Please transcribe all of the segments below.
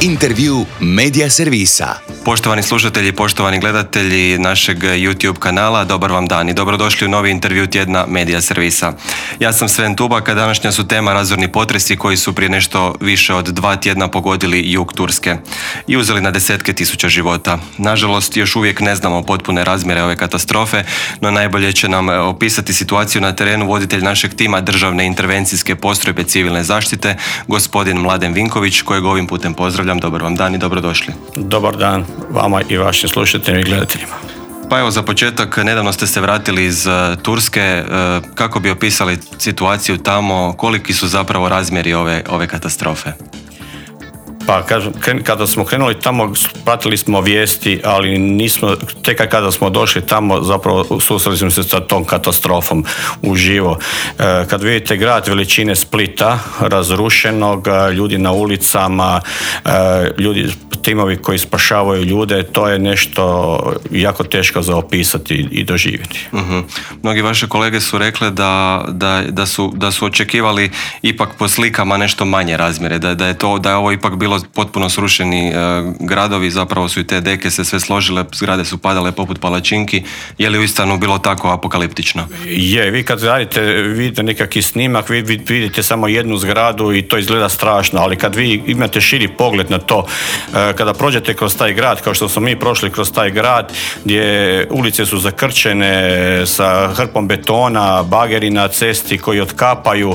Intervju Medija servisa. Poštovani slušatelji i poštovani gledatelji našeg YouTube kanala, dobar vam dan i dobrodošli u novi intervju tjedna Medija servisa. Ja sam Sven Tubak, a današnja su tema razorni potresi koji su prije nešto više od 2 tjedna pogodili jug Turske i uzeli na desetke tisuća života. Nažalost, još uvijek ne znamo potpune razmjere ove katastrofe, no najbolje će nam opisati situaciju na terenu voditelj našeg tima Državne intervencijske postrojbe civilne zaštite, gospodin Mladen Vinković, kojeg ovim putem pozdravljam. Dobar vam dan i dobrodošli. Dobar dan vama i vašim slušateljima i gledateljima. Pa evo, za početak, nedavno ste se vratili iz Turske. Kako bi opisali situaciju tamo, koliki su zapravo razmjeri ove katastrofe? Pa kada smo krenuli tamo, pratili smo vijesti, ali nismo, tek kada smo došli tamo, zapravo susreli smo se sa tom katastrofom uživo. Kad vidite grad veličine Splita, razrušenog, ljudi na ulicama, timovi koji spašavaju ljude, to je nešto jako teško za opisati i doživjeti. Uh-huh. Mnogi vaše kolege su rekli da su očekivali ipak po slikama nešto manje razmjere, da je ovo ipak bilo potpuno srušeni gradovi, zapravo su i te deke se sve složile, zgrade su padale poput palačinki. Je li uistinu bilo tako apokaliptično? Je, vi kad vidite nekakvi snimak, vi vidite samo jednu zgradu i to izgleda strašno, ali kad vi imate širi pogled na to, kada prođete kroz taj grad, kao što smo mi prošli kroz taj grad, gdje ulice su zakrčene sa hrpom betona, bageri na cesti koji otkapaju,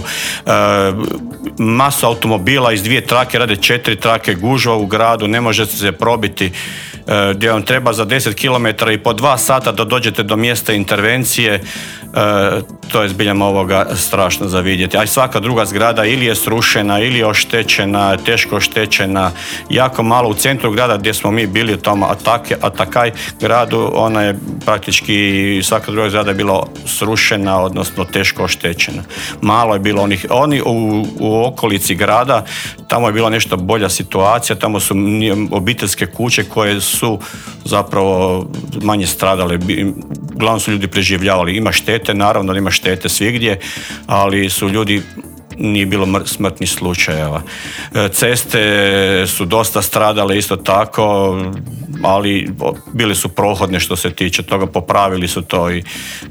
masu automobila iz 2 trake rade 4 trake, gužva u gradu, ne možete se probiti, gdje vam treba za 10 km i po 2 sata da dođete do mjesta intervencije. To je zbiljam ovoga strašno za vidjeti. A i svaka druga zgrada ili je srušena, ili je oštećena, teško oštećena. Jako malo u centru grada gdje smo mi bili u tom Atakaj gradu, ona je praktički, svaka druga zgrada je bila srušena, odnosno teško oštećena. Malo je bilo oni u okolici grada, tamo je bila nešto bolja situacija, tamo su obiteljske kuće koje su zapravo manje stradale, uglavnom su ljudi preživljavali. Ima štete, naravno ima štete svigdje, ali su ljudi, nije bilo smrtnih slučajeva. Ceste su dosta stradale isto tako, ali bile su prohodne što se tiče toga, popravili su to i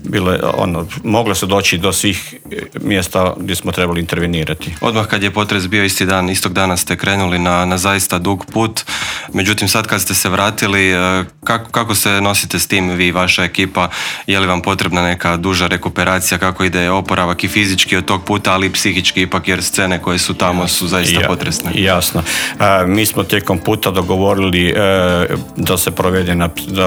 moglo se doći do svih mjesta gdje smo trebali intervenirati. Odmah kad je potres bio istog dana ste krenuli na zaista dug put, međutim sad kad ste se vratili, kako se nosite s tim vi, vaša ekipa? Je li vam potrebna neka duža rekuperacija, kako ide oporavak i fizički od tog puta, ali i psihički ipak, jer scene koje su tamo su zaista potresne? Jasno. Mi smo tijekom puta dogovorili da se provede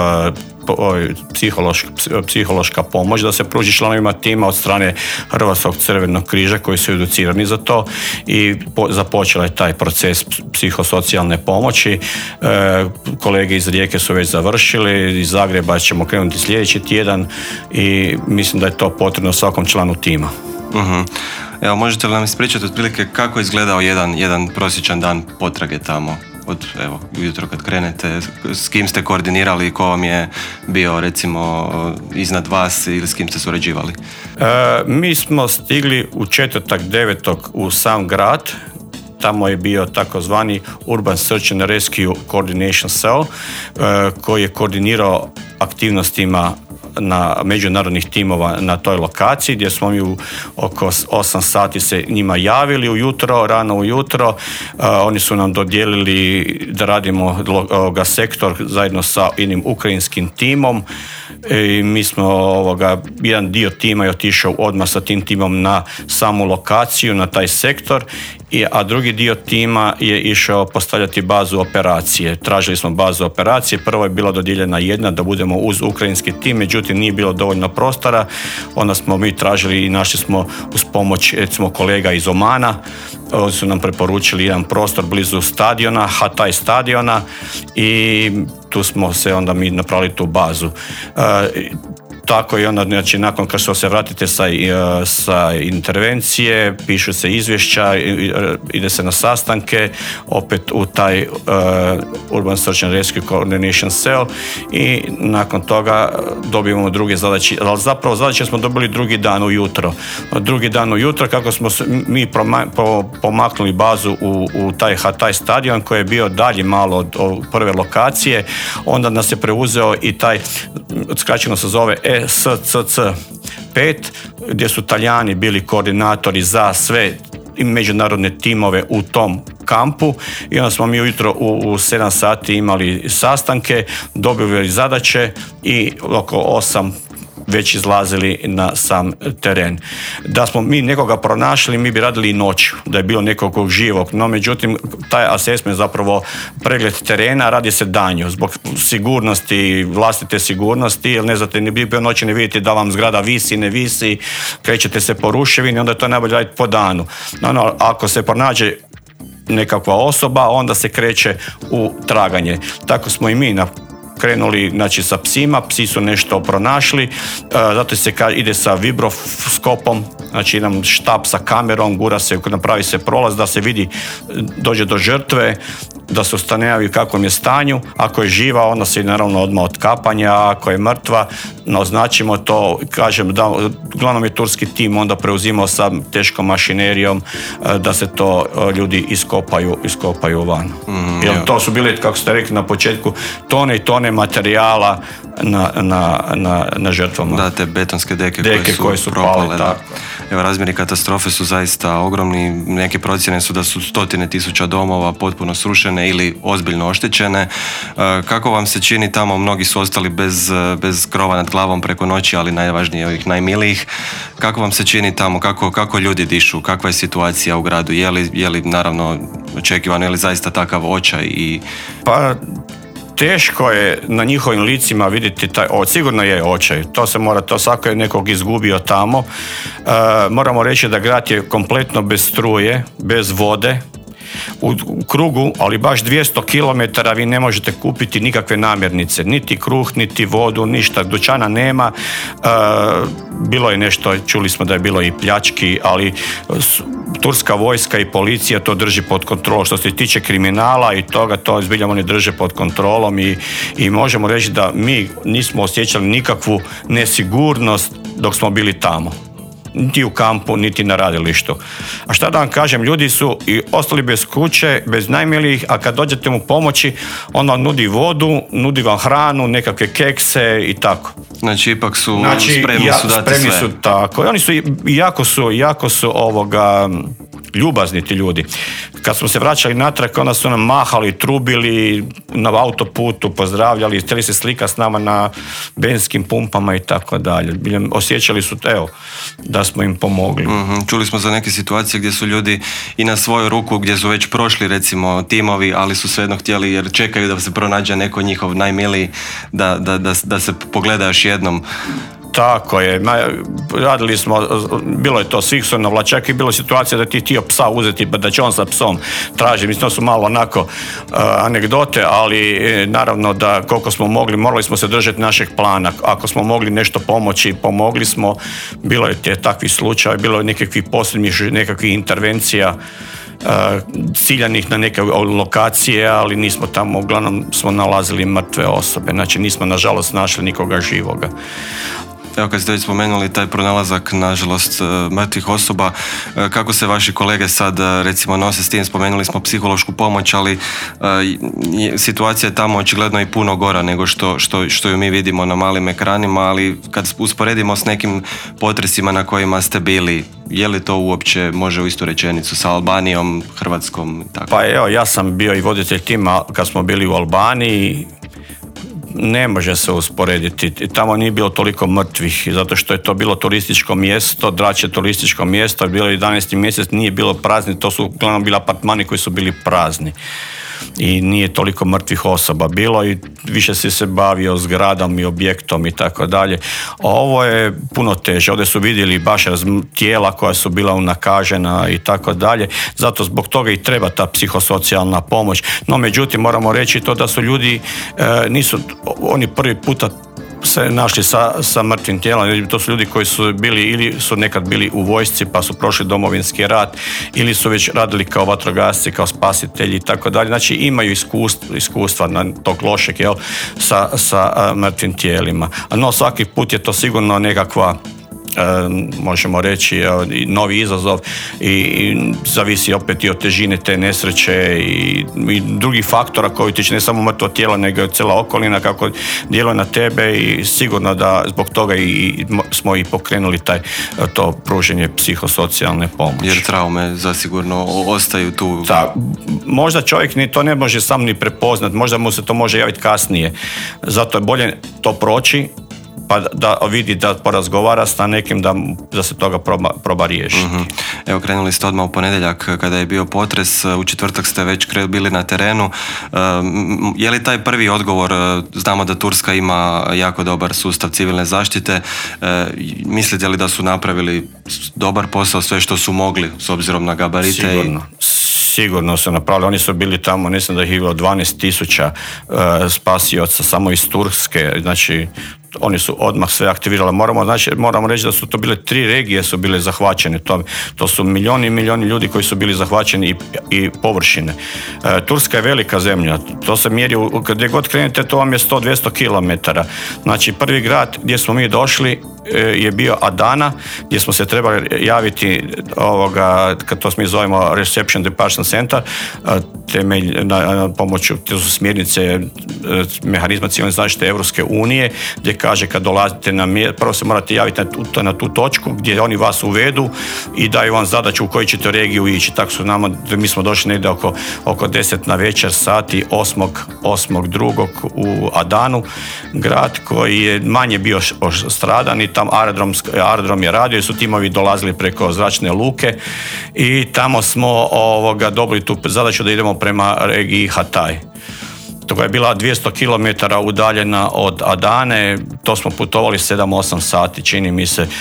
psihološka pomoć, da se pruži članovima tima od strane Hrvatskog crvenog križa koji su educirani za to i započela je taj proces psihosocijalne pomoći. Kolege iz Rijeke su već završili, iz Zagreba ćemo krenuti sljedeći tjedan i mislim da je to potrebno svakom članu tima. Uh-huh. Evo, možete li nam ispričati otprilike kako je izgledao jedan prosječan dan potrage tamo? Ujutro kad krenete, s kim ste koordinirali, ko vam je bio recimo iznad vas ili s kim ste surađivali? Mi smo stigli u četvrtak 9. u sam grad. Tamo je bio takozvani Urban Search and Rescue Coordination Cell koji je koordinirao aktivnostima na međunarodnih timova na toj lokaciji, gdje smo mi oko 8 sati se njima javili rano ujutro. Oni su nam dodijelili da radimo sektor zajedno sa jednim ukrajinskim timom i mi smo jedan dio tima je otišao odmah sa tim timom na samu lokaciju, na taj sektor, a drugi dio tima je išao postavljati bazu operacije. Tražili smo bazu operacije, prvo je bila dodijeljena jedna da budemo uz ukrajinski tim, međutim nije bilo dovoljno prostora, onda smo mi tražili i našli smo uz pomoć recimo kolega iz Omana, oni su nam preporučili jedan prostor blizu stadiona, Hatay stadiona, i tu smo se onda mi napravili tu bazu. Tako i onda, znači, nakon kad se vratite sa intervencije, pišu se izvješća, ide se na sastanke, opet u taj Urban Search and Rescue Coordination Cell i nakon toga dobijemo druge zadaće. Ali zapravo zadaće smo dobili drugi dan ujutro. Drugi dan ujutro kako smo mi pomaknuli bazu u taj stadion koji je bio dalje malo od prve lokacije, onda nas je preuzeo i taj, skraćeno se zove ESCC 5, gdje su Talijani bili koordinatori za sve međunarodne timove u tom kampu i onda smo mi ujutro u 7 sati imali sastanke, dobili zadaće i oko 8 već izlazili na sam teren. Da smo mi nekoga pronašli, mi bi radili i noću, da je bilo nekog živog, no međutim taj assessment, zapravo pregled terena, radi se danju, zbog sigurnosti, vlastite sigurnosti, jer ne znate, ni bio noći, ne vidite da vam zgrada visi, ne visi, krećete se po ruševini, onda je to najbolje raditi po danu. No, ako se pronađe nekakva osoba, onda se kreće u traganje. Tako smo i mi krenuli, znači, sa psima, psi su nešto pronašli, zato se ide sa vibroskopom, znači jedan štab sa kamerom, gura se, napravi se prolaz da se vidi, dođe do žrtve, da se ustanovi u kakvom je stanju, ako je živa onda se naravno odmah otkapanja, ako je mrtva označimo to, kažem da uglavnom je turski tim onda preuzimao sa teškom mašinerijom da se to ljudi iskopaju van. Jer to su bili, kako ste rekli na početku, tone i tone materijala na žrtvama. Da, te betonske deke koje su propale. Tako. Evo, razmjeri katastrofe su zaista ogromni. Neke procjene su da su 100,000 domova potpuno srušene ili ozbiljno oštećene. Kako vam se čini tamo? Mnogi su ostali bez krova nad glavom preko noći, ali najvažnije ovih najmilijih. Kako vam se čini tamo? Kako ljudi dišu? Kakva je situacija u gradu? Je li naravno očekivano, je li zaista takav očaj? Pa teško je na njihovim licima vidjeti sigurno je očaj, to svako je nekog izgubio tamo. Moramo reći da grad je kompletno bez struje, bez vode, u krugu, ali baš 200 km vi ne možete kupiti nikakve namirnice, niti kruh, niti vodu, ništa, dućana nema. Bilo je nešto, čuli smo da je bilo i pljački, ali turska vojska i policija to drži pod kontrolom. Što se tiče kriminala i toga, to zbilja oni drže pod kontrolom i možemo reći da mi nismo osjećali nikakvu nesigurnost dok smo bili tamo. Niti u kampu, niti na radilištu. A šta da vam kažem, ljudi su i ostali bez kuće, bez najmilijih, a kad dođete mu pomoći, on vam nudi vodu, nudi vam hranu, nekakve kekse i tako. Znači, ipak su spremni su dati sve. Su tako. I oni su jako su ljubazni ti ljudi. Kad smo se vraćali natrag, onda su nam mahali, trubili na autoputu, pozdravljali, htjeli se slika s nama na benzinskim pumpama i tako dalje. Osjećali su, da smo im pomogli. Čuli smo za neke situacije gdje su ljudi i na svoju ruku, gdje su već prošli recimo timovi, ali su svejedno htjeli, jer čekaju da se pronađe neko njihov najmiliji, da se pogleda još jednom. Tako je, radili smo, bilo je to, svih su navla, čak i bilo situacija da ti htio psa uzeti, pa da će on sa psom traži, mislim to su malo onako anegdote, ali naravno da koliko smo mogli, morali smo se držati našeg plana, ako smo mogli nešto pomoći, pomogli smo, bilo je takvih slučaja, bilo je nekakvih intervencija, ciljanih na neke lokacije, ali nismo tamo, uglavnom smo nalazili mrtve osobe, znači nismo nažalost našli nikoga živoga. Evo, kad ste već spomenuli taj pronalazak, nažalost, mrtvih osoba, kako se vaši kolege sad recimo nose s tim? Spomenuli smo psihološku pomoć, ali situacija je tamo očigledno i puno gora nego što ju mi vidimo na malim ekranima, ali kad usporedimo s nekim potresima na kojima ste bili, je li to uopće može u istu rečenicu sa Albanijom, Hrvatskom? Tako? Pa evo, ja sam bio i voditelj tima kad smo bili u Albaniji. Ne može se usporediti. Tamo nije bilo toliko mrtvih, zato što je to bilo turističko mjesto, Drač je turističko mjesto, bilo je 11. mjesec, nije bilo prazni, to su uglavnom bili apartmani koji su bili prazni. I nije toliko mrtvih osoba bilo i više si se bavio zgradom i objektom i tako dalje. Ovo je puno teže. Ovdje su vidjeli baš tijela koja su bila unakažena i tako dalje. Zato zbog toga i treba ta psihosocijalna pomoć. No međutim moramo reći to da su ljudi, nisu oni prvi puta se našli sa mrtvim tijelom. To su ljudi koji su bili ili su nekad bili u vojsci pa su prošli Domovinski rat ili su već radili kao vatrogasci, kao spasitelji i tako dalje. Znači imaju iskustva na tog lošeg sa mrtvim tijelima. No svaki put je to sigurno nekakva možemo reći novi izazov i zavisi opet i od težine te nesreće i drugih faktora koji utiču ne samo mrtvo tijelo nego i cijela okolina kako djeluje na tebe i sigurno da zbog toga smo i pokrenuli to pruženje psihosocijalne pomoći. Jer traume zasigurno ostaju tu. Da, možda čovjek ni to ne može sam ni prepoznat, možda mu se to može javiti kasnije. Zato je bolje to proći pa da vidi, da porazgovara sa nekim da se toga proba riješiti. Mm-hmm. Evo, krenuli ste odmah u ponedjeljak kada je bio potres, u četvrtak ste već bili na terenu. Je li taj prvi odgovor, znamo da Turska ima jako dobar sustav civilne zaštite, mislite li da su napravili dobar posao, sve što su mogli s obzirom na gabarite? Sigurno su napravili, oni su bili tamo, mislim da ih je bilo 12,000 spasioca samo iz Turske, znači oni su odmah sve aktivirali. Moramo reći da su to bile 3 regije su bile zahvaćene. To su milijuni i milijuni ljudi koji su bili zahvaćeni i površine. Turska je velika zemlja. To se mjeri, gdje god krenete, to vam je 100-200 km. Znači, prvi grad gdje smo mi došli je bio Adana, gdje smo se trebali javiti kad to mi zovemo Reception Departure Center, na pomoću, to su smjernice mehanizma civilne zaštite Europske unije, gdje kaže kad dolazite prvo se morate javiti na tu točku gdje oni vas uvedu i daju vam zadaću u koju ćete regiju ići. Tako su mi smo došli negdje oko 10 na večer sati 8.2. u Adanu, grad koji je manje bio stradan i tam aerodrom je radio i su timovi dolazili preko zračne luke i tamo smo dobili tu zadaću da idemo prema regiji Hatay. To je bila 200 km udaljena od Adane, to smo putovali 7-8 sati, čini mi se.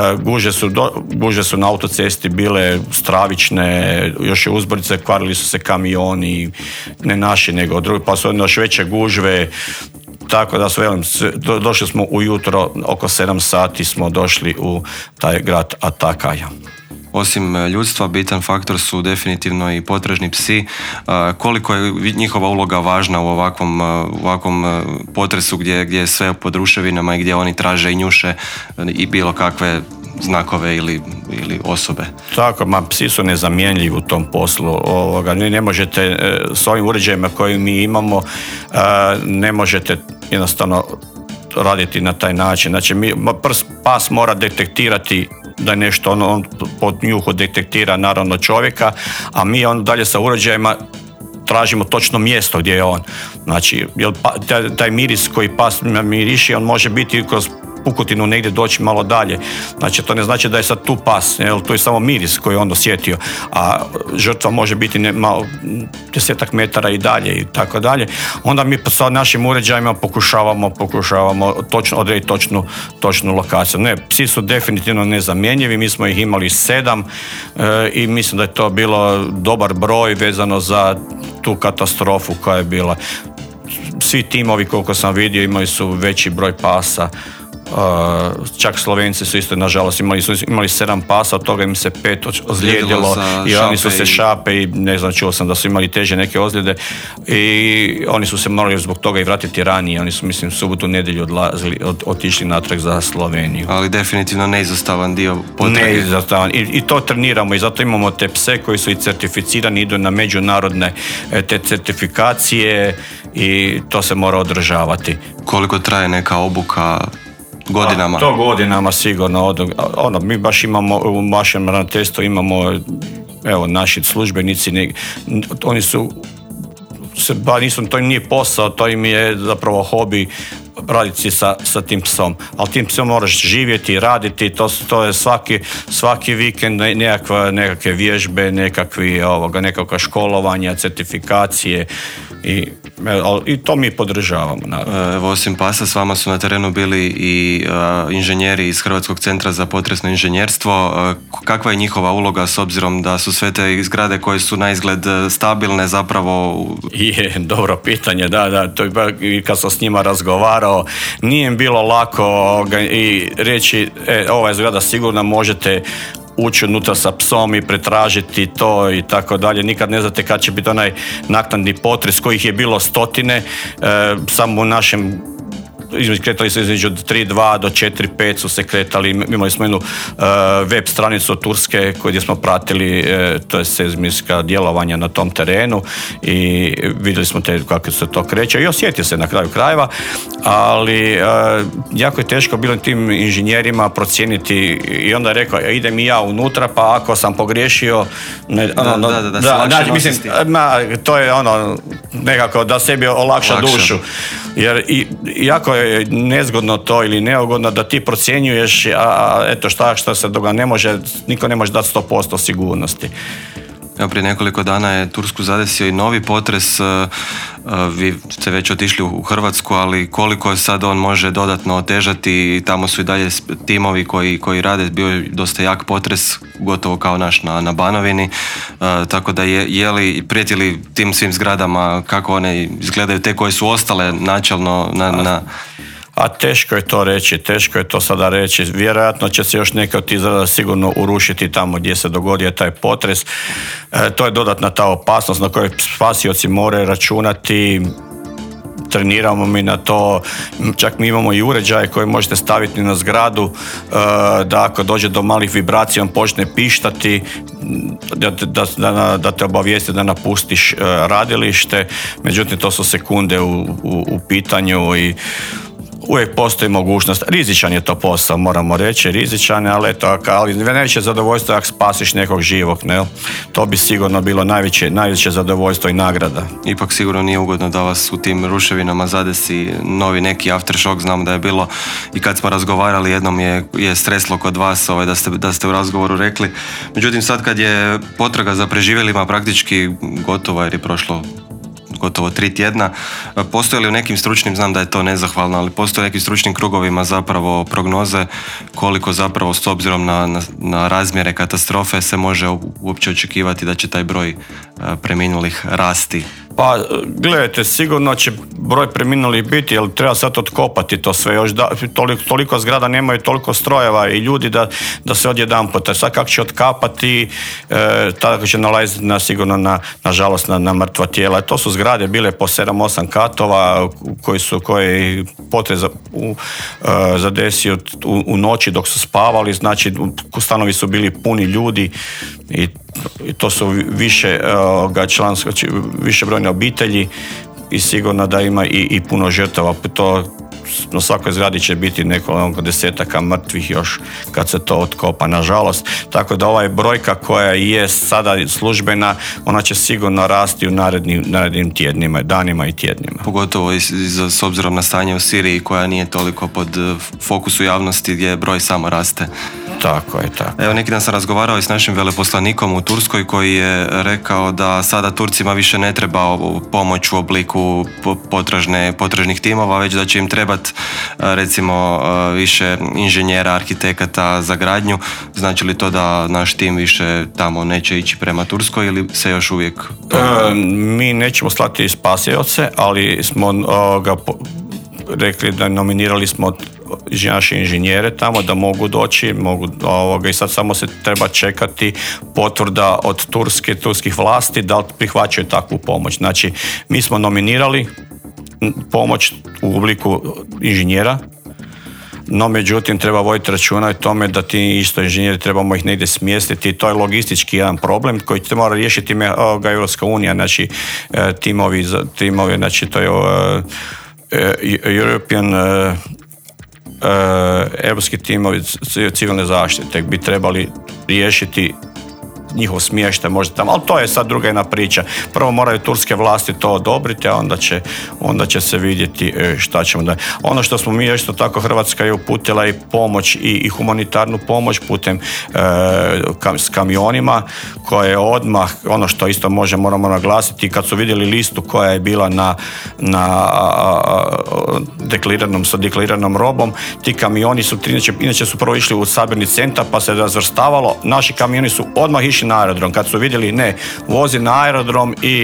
Gužve su na autocesti bile stravične, još je uzbrdice, kvarili su se kamioni, ne naši nego drugi, pa su još veće gužve. Tako da došli smo ujutro, oko 7 sati smo došli u taj grad Atakaja. Osim ljudstva, bitan faktor su definitivno i potražni psi. Koliko je njihova uloga važna u ovakvom potresu gdje je sve pod ruševinama i gdje oni traže i njuše i bilo kakve znakove ili osobe? Tako, psi su nezamjenljivi u tom poslu. Ne možete s ovim uređajima koje mi imamo, ne možete jednostavno raditi na taj način. Znači, pas mora detektirati da je nešto, on pod njuhu detektira naravno čovjeka, a mi on dalje sa uređajima tražimo točno mjesto gdje je on. Znači, taj miris koji pas miriši, on može biti kroz pukotinu negdje doći malo dalje. Znači, to ne znači da je sad tu pas, to je samo miris koji je on osjetio, a žrtva može biti 10 metara i dalje i tako dalje. Onda mi sa našim uređajima pokušavamo odrediti točnu lokaciju. Ne, psi su definitivno nezamjenjivi, mi smo ih imali 7 i mislim da je to bilo dobar broj vezano za tu katastrofu koja je bila. Svi timovi, koliko sam vidio, imali su veći broj pasa. Čak Slovenci su isto, nažalost, imali 7 pasa, od toga im se 5 ozlijedilo i oni su se šape i ne znam, čuo sam da su imali teže neke ozljede i oni su se morali zbog toga i vratiti ranije. Oni su, mislim, subotu, nedjelju otišli natrag za Sloveniju. Ali definitivno neizostavan dio potrage. Neizostavan. I to treniramo i zato imamo te pse koji su i certificirani, idu na međunarodne te certifikacije i to se mora održavati. Koliko traje neka obuka? Godinama? To godinama sigurno. Mi baš imamo, u našem ravnateljstvu imamo, evo, naši službenici, oni su, to im nije posao, to im je zapravo hobi raditi sa tim psom. Ali tim psom moraš živjeti, raditi, to je svaki vikend nekakve vježbe, nekakva školovanja, certifikacije i to mi podržavamo. Evo, osim pasa, s vama su na terenu bili i inženjeri iz Hrvatskog centra za potresno inženjerstvo. Kakva je njihova uloga s obzirom da su sve te zgrade koje su na izgled stabilne zapravo? Dobro pitanje, da. To je, kad sam s njima razgovarao, razgovarao, nije im bilo lako i reći ova je zgrada sigurna, možete ući unutra sa psom i pretražiti to i tako dalje. Nikad ne znate kad će biti onaj naknadni potres kojih je bilo stotine, samo u našem kretali se između 3.2 do 4.5 su se kretali. Imali smo jednu web stranicu od Turske gdje smo pratili to je seizmička djelovanja na tom terenu i vidjeli smo kako se to kreće i osjetio se na kraju krajeva, ali jako je teško bilo tim inženjerima procijeniti i onda je rekao idem i ja unutra pa ako sam pogriješio to je nekako da sebi olakša dušu, jer jako je nezgodno to ili neugodno da ti procjenjuješ, a eto šta se događa, niko ne može dati 100% sigurnosti. Evo, prije nekoliko dana je Tursku zadesio i novi potres, vi ste već otišli u Hrvatsku, ali koliko sad on može dodatno otežati, tamo su i dalje timovi koji rade, bio je dosta jak potres, gotovo kao naš na Banovini, tako da je li prijeti tim svim zgradama, kako one izgledaju, te koje su ostale načelno na... A teško je to reći, teško je to sada reći. Vjerojatno će se još neke od tih zgrada sigurno urušiti tamo gdje se dogodio taj potres. To je dodatna ta opasnost na kojoj spasioci moraju računati. Treniramo mi na to, čak mi imamo i uređaje koje možete staviti na zgradu da ako dođe do malih vibracija on počne pištati, da te obavijesti da napustiš radilište. Međutim, to su sekunde u pitanju i uvijek postoji mogućnost. Rizičan je to posao, moramo reći, rizičan je, ali najveće zadovoljstvo ako spasiš nekog živog, ne? To bi sigurno bilo najveće zadovoljstvo i nagrada. Ipak sigurno nije ugodno da vas u tim ruševinama zadesi novi neki aftershock, znam da je bilo i kad smo razgovarali jednom je streslo kod vas da ste u razgovoru rekli. Međutim, sad kad je potraga za preživjelima praktički gotova jer je prošlo gotovo 3 tjedna. Postoje li u nekim stručnim, znam da je to nezahvalno, ali postoje u nekim stručnim krugovima zapravo prognoze koliko zapravo s obzirom na razmjere katastrofe se može uopće očekivati da će taj broj preminulih rasti? Pa, gledajte, sigurno će broj preminulih biti, jer treba sad otkopati to sve. Još toliko zgrada nemaju toliko strojeva i ljudi da se odjedanput. Sad kako će otkapati, tako će nalaziti nažalost na mrtva tijela. To su zgrade bile po 7-8 katova koji potres zadesio u noći dok su spavali, znači stanovi su bili puni ljudi i to su više brojne obitelji i sigurno da ima i puno žrtava. To na svakoj zgradi će biti nekoliko desetaka mrtvih još kad se to otkopa, nažalost. Tako da ova brojka koja je sada službena, ona će sigurno rasti u narednim tjednima, danima i tjednima. Pogotovo s obzirom na stanje u Siriji koja nije toliko pod fokusu javnosti gdje broj samo raste. Tako je, tako. Evo, neki dan sam razgovarao i s našim veleposlanikom u Turskoj koji je rekao da sada Turcima više ne treba pomoć u obliku potražnih timova, već da će im trebati recimo više inženjera, arhitekata za gradnju. Znači li to da naš tim više tamo neće ići prema Turskoj ili se još uvijek... Mi nećemo slati spasioce, ali smo rekli da nominirali smo naše inženjere tamo da mogu doći, i sad samo se treba čekati potvrda od turskih vlasti da li prihvaćaju takvu pomoć. Znači, mi smo nominirali pomoć u obliku inženjera, no međutim treba voditi računa o tome da ti isto inženjeri trebamo ih negdje smjestiti. To je logistički jedan problem koji se mora riješiti Europska unija, znači timovi, znači to je European europski timovi civilne zaštite bi trebali riješiti njihov smještaj možda tamo, ali to je sad druga jedna priča. Prvo moraju turske vlasti to odobriti, a onda će se vidjeti šta ćemo da. Ono što smo mi isto tako, Hrvatska je uputila i pomoć i humanitarnu pomoć putem s kamionima koje je odmah, ono što isto moramo naglasiti, kad su vidjeli listu koja je bila na deklariranom robom, ti kamioni su inače su prvo išli u sabirni centar pa se razvrstavalo, naši kamioni su odmah išli na aerodrom. Kad su vidjeli vozi na aerodrom i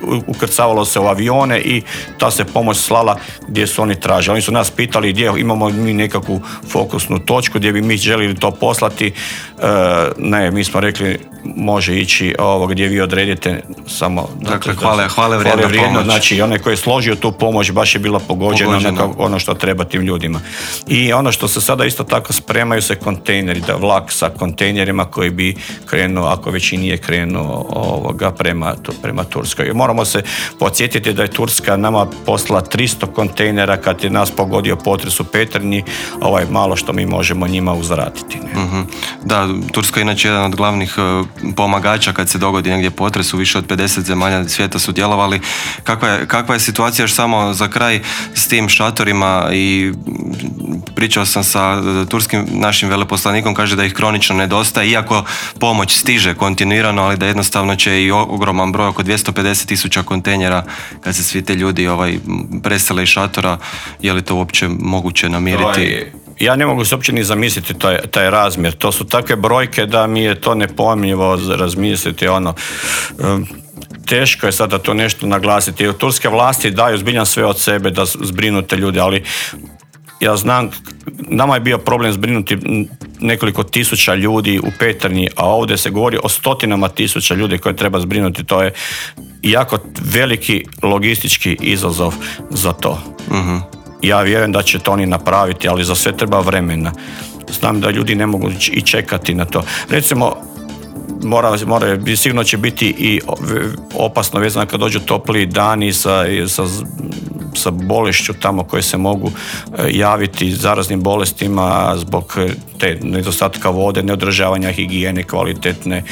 ukrcavalo se u avione i ta se pomoć slala gdje su oni tražili. Oni su nas pitali gdje imamo mi nekakvu fokusnu točku gdje bi mi željeli to poslati. Ne, mi smo rekli može ići gdje vi odredite samo. Dakle, hvale vrijedna pomoć. Znači, onaj koji je složio tu pomoć baš je bila pogođena. Ono što treba tim ljudima. I ono što se sada isto tako spremaju se kontejneri, da vlak sa kontejnerima koji bi krenuo, ako već i nije krenuo prema Turskoj. Moramo se podsjetiti da je Turska nama poslala 300 kontejnera kad je nas pogodio potres u Petrinji, malo što mi možemo njima uzvratiti. Mm-hmm. Da, Turska je inače jedan od glavnih pomagača kad se dogodi negdje potres, u više od 50 zemalja svijeta su djelovali. Kakva je situacija još samo za kraj s tim šatorima? I pričao sam sa turskim našim veleposlanikom, kaže da ih kronično nedostaje, iako pomoć stiže kontinuirano, ali da jednostavno će i ogroman broj, oko 250,000 kontejnera, kad se svi te ljudi presele iz šatora, je li to uopće moguće namiriti? Ja ne mogu se uopće ni zamisliti taj razmjer. To su takve brojke da mi je to nepojmljivo razmisliti. Teško je sada to nešto naglasiti. Turske vlasti daju zbiljan sve od sebe da zbrinu te ljude, ali ja znam, nama je bio problem zbrinuti nekoliko tisuća ljudi u Petrinji, a ovdje se govori o stotinama tisuća ljudi koje treba zbrinuti. To je jako veliki logistički izazov za to. Uh-huh. Ja vjerujem da će to oni napraviti, ali za sve treba vremena. Znam da ljudi ne mogu i čekati na to. Recimo, sigurno će biti i opasno vezano kad dođu topli dani sa bolešću tamo koje se mogu javiti, zaraznim bolestima zbog te nedostatka vode, neodržavanja higijene kvalitetne,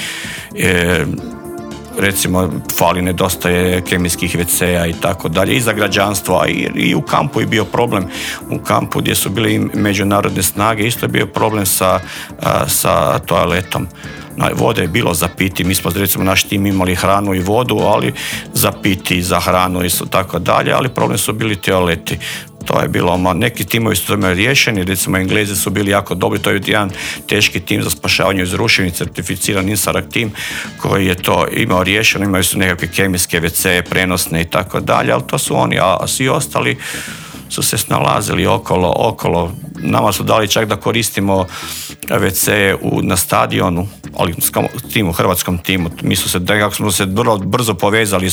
recimo nedostaje kemijskih WC-a i tako dalje, i za građanstvo, i u kampu je bio problem. U kampu gdje su bile međunarodne snage isto je bio problem sa toaletom. Vode je bilo za piti, mi smo recimo naš tim imali hranu i vodu, ali za piti, za hranu i tako dalje, ali problem su bili toaleti. To je bilo, neki timovi su tome riješeni, recimo Englezi su bili jako dobri, to je jedan teški tim za spašavanje iz ruševina, certificiran INSARAG tim koji je to imao riješeno, imaju su nekakve kemijske WC, prenosne i tako dalje, ali to su oni, a svi ostali su se snalazili okolo. Nama su dali čak da koristimo WC na stadionu, ali u hrvatskom timu. Mi smo se vrlo brzo povezali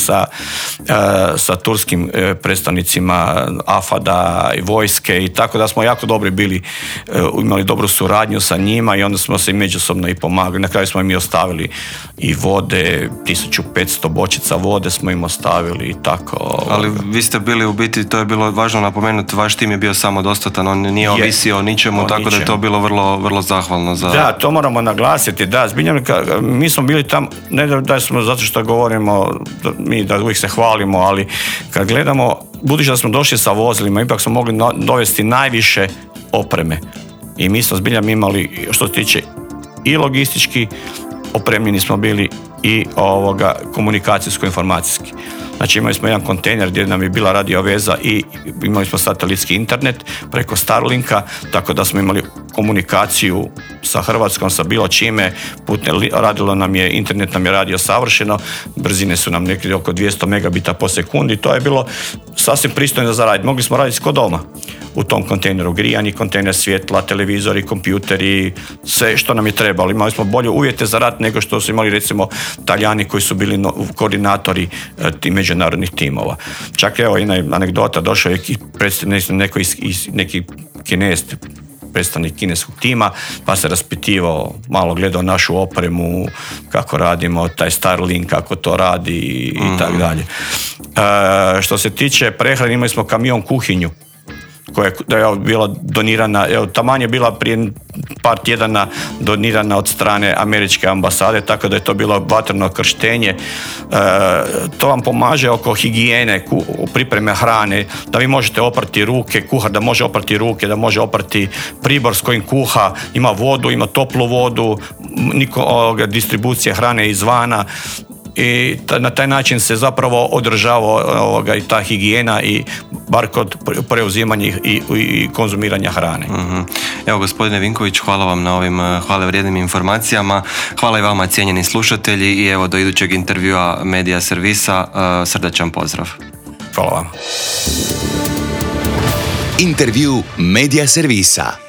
sa turskim predstavnicima AFAD-a i vojske i tako da smo jako dobri bili, imali dobru suradnju sa njima i onda smo se međusobno i pomagali. Na kraju smo im i ostavili i vode, 1500 bočica vode smo im ostavili i tako. Ali vi ste bili u biti, to je bilo važno napomenuti, vaš tim je bio samodostatan, on nije ovisio o ničemu, tako da je to bilo vrlo, vrlo zahvalno za... Da, to moramo naglasiti, da, zbiljam, mi smo bili tam, ne da smo zato što govorimo, mi da uvijek se hvalimo, ali kad gledamo, budući da smo došli sa vozilima, ipak smo mogli dovesti najviše opreme i mi smo zbiljam imali, što se tiče i logistički, opremljeni smo bili i komunikacijsko-informacijski. Znači imali smo jedan kontejner gdje nam je bila radio veza i imali smo satelitski internet preko Starlinka, tako da smo imali komunikaciju sa Hrvatskom, sa bilo čime, radilo nam je, internet nam je radio savršeno, brzine su nam nekih oko 200 megabita po sekundi, to je bilo sasvim pristojno za raditi. Mogli smo raditi kod doma u tom kontejneru, grijanje, kontejner svjetla, televizori, kompjuteri, sve što nam je trebalo. Imali smo bolje uvjete za rad nego što su imali recimo Talijani koji su bili koordinatori tih međunarodnih timova. Čak evo jedna anegdota, došao je neki Kinez, predstavnik kineskog tima, pa se raspitivao, malo gledao našu opremu, kako radimo, taj Starlink, kako to radi i tako dalje. Što se tiče prehrane, imali smo kamion kuhinju, koja je bila donirana, taman je bila prije par tjedana donirana od strane američke ambasade, tako da je to bilo vatreno krštenje. To vam pomaže oko higijene, pripreme hrane, da vi možete oprati ruke, kuhar da može oprati ruke, da može oprati pribor s kojim kuha, ima vodu, ima toplu vodu, distribucija hrane izvana. I na taj način se zapravo održava i ta higijena i bar kod preuzimanja i konzumiranja hrane. Evo, gospodine Vinković, hvala vam na ovim hvale vrijednim informacijama. Hvala i vama, cijenjeni slušatelji, i evo do idućeg intervjua Medija servisa, srdačan pozdrav. Hvala vam. Intervju Medija servisa.